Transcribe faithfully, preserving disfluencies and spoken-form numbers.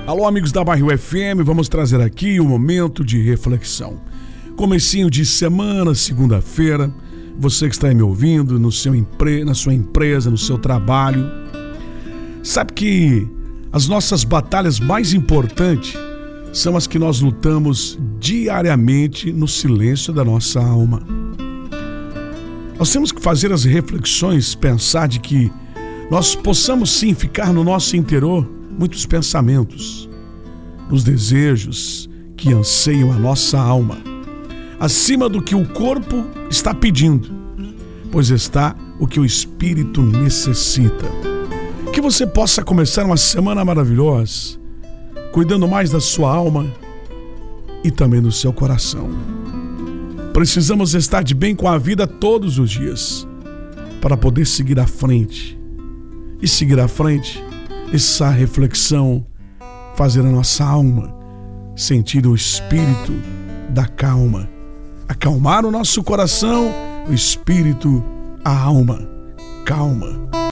Alô, amigos da Bairro F M, vamos trazer aqui um momento de reflexão. Comecinho de semana, segunda-feira, você que está aí me ouvindo no seu empre... na sua empresa, no seu trabalho, sabe que as nossas batalhas mais importantes são as que nós lutamos diariamente no silêncio da nossa alma. Nós temos que fazer as reflexões, pensar de que nós possamos sim ficar no nosso interior muitos pensamentos, os desejos que anseiam a nossa alma, acima do que o corpo está pedindo, pois está o que o espírito necessita. Que você possa começar uma semana maravilhosa, cuidando mais da sua alma e também do seu coração. Precisamos estar de bem com a vida todos os dias, para poder seguir à frente. E seguir à frente, essa reflexão, fazer a nossa alma sentir o espírito da calma. Acalmar o nosso coração, o espírito, a alma. Calma.